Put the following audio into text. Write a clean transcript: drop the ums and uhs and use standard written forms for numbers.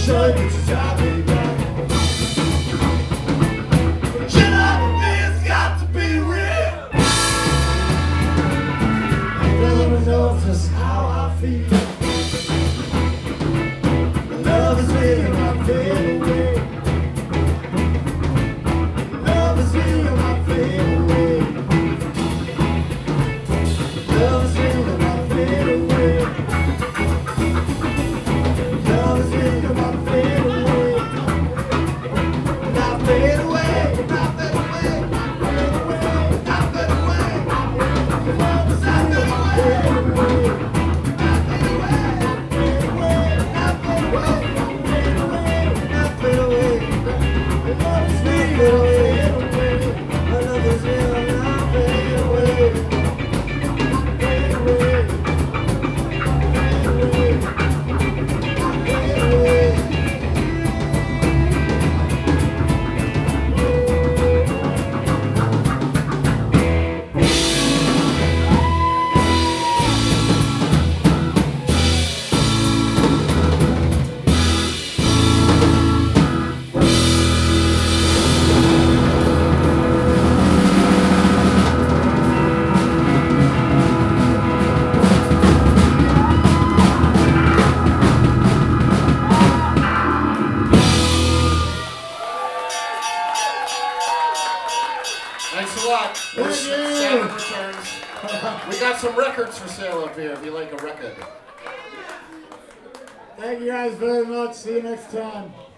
show you what you got me right. Shut up, it's got to be real. Everyone knows just how I feel. Love is really my favorite way. Love is really my favorite way. Love is really my favorite way. Love is really my favorite way. Not fade away, not fade away, not fade away, not fade away. Love is not fade away, not fade away, not fade away, not fade away. Love is really away. Love is really not fade away. Fade away. Fade away. Thanks a lot. Thank you. Saturn Returns. We got some records for sale up here if you like a record. Thank you guys very much. See you next time.